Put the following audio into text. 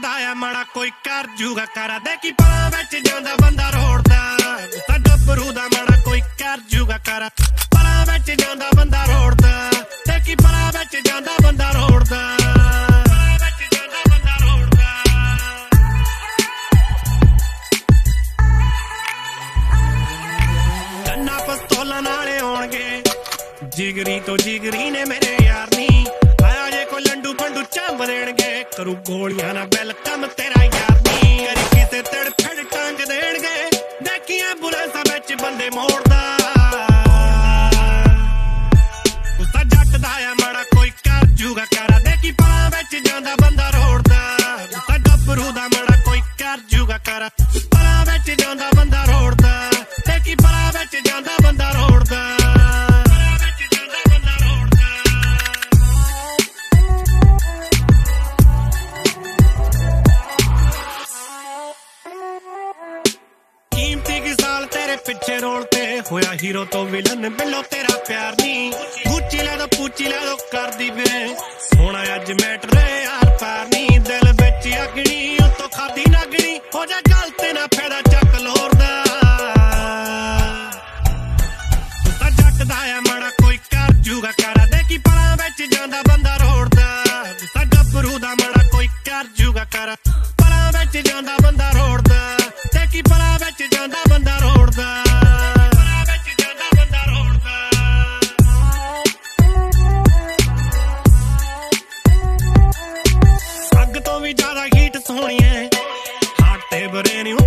ਜੱਟਦਾ ਆ ਮਾੜਾ ਕੋਈ ਕਰ ਜੂਗਾ ਕਰਾ ਦੇ ਕੀ ਪਰਾਂ ਵਿੱਚ ਜਾਂਦਾ ਬੰਦਾ ਰੋੜਦਾ ਤਾਂ ਗੱਭਰੂ ਦਾ ਮਾੜਾ ਕੋਈ ਕਰ ਜੂਗਾ ਕਰਾ ਪਰਾਂ ਵਿੱਚ ਜਾਂਦਾ ਬੰਦਾ ਰੋੜਦਾ ਤੇ ਕੀ ਪਰਾਂ ਵਿੱਚ ਜਾਂਦਾ ਬੰਦਾ ਰੋੜਦਾ ਕੰਨਾ ਪਸਤੌਲਾਂ ਨਾਲੇ ਆਉਣਗੇ ਜਿਗਰੀ ਤੋਂ ਜਿਗਰੀ ਨੇ ਮੇਰੇ ਯਾਰ ਨੀ ਆਇਆ ਜੇ ਕੋਈ ਲੰਡੂ ਪੰਡੂ ਚੰਬ ਦੇਣਗੇ ਕਰੂ ਗੋਲੀਆਂ ਨਾ ਵੈਲਕਮ ਤੇਰਾ ਯਾਰ ਨੀ ਕਰੀ ਕਿਸੇ ਤੜਫੜ ਟੰਗ ਦੇਣਗੇ ਦੇਖੀ ਐਂਬੂਲੈਂਸਾਂ ਵਿੱਚ ਬੰਦੇ ਮੋੜਦਾ ਉਸਦਾ ਜੱਟਦਾ ਆ ਮਾੜਾ ਕੋਈ ਕਰ ਜੂਗਾ ਕਰਾ ਦੇਖੀ ਪਰਾਂ ਵਿੱਚ ਜਾਂਦਾ ਬੰਦਾ ਰੋੜਦਾ ਉਸਦਾ ਗੱਭਰੂ ਦਾ ਮਾੜਾ ਕੋਈ ਕਰ ਜੂਗਾ ਕਰਾ ਪਰਾਂ ਵਿੱਚ ਜਾਂਦਾ ਬੰਦਾ ਰੋੜਦਾ ਦੇਖੀ ਪਰਾਂ ਵਿੱਚ ਜਾਂਦਾ ਬੰਦਾ ਰੋੜਦਾ ਪਿੱਛੇ ਰੋਲ ਤੇ ਹੋਇਆ ਹੀਰੋ ਤੋਂ ਵਿਲਨ ਬਿੱਲੋ ਤੇਰਾ ਪਿਆਰ ਨੀ ਗੁੱਚੀ ਲੈ ਦੋ ਪੂਚੀ ਲੈ ਦੋ ਕਰਦੀ ਵੇ ਸੋਹਣਾ ਅੱਜ ਮੈਟਰ ਯਾਰ ਪਾਰ ਨੀ ਦਿਲ ਵਿੱਚ ਅਗਣੀ ਉਤੋਂ ਖਾਦੀ ਨਾਗਣੀ ਹੋ ਜਾ ਗੱਲ ਤੇ ਨਾ ਫਾਇਦਾ ਚੱਕ ਲੋਰਦਾ ਤੂੰ ਤਾਂ ਜੱਟਦਾ ਆ ਮਾੜਾ ਕੋਈ ਕਰ ਜੂਗਾ ਕਰਾ ਦੇ ਕੀ ਪਰਾਂ ਵਿੱਚ ਜਾਂਦਾ ਬੰਦਾ ਰੋੜਦਾ ਤੂੰ ਤਾਂ ਗੱਭਰੂ ਦਾ ਮਾੜਾ ਕੋਈ ਕਰ ਜੂਗਾ ਕਰਾ ਪਰਾਂ ਵਿੱਚ ਜਾਂਦਾ ਬੰਦਾ ਰੋੜਦਾ ਤੇ ਕੀ ਪਰਾਂ ਵਿੱਚ ਜਾਂਦਾ ਬੰਦਾ ਰੋੜਦਾ ਅੱਗ ਤੋਂ ਵੀ ਜ਼ਿਆਦਾ ਹੀਟ ਸੋਹਣੀਏ ਹਾਟ ਤੇ ਬਰੇ ਨੀ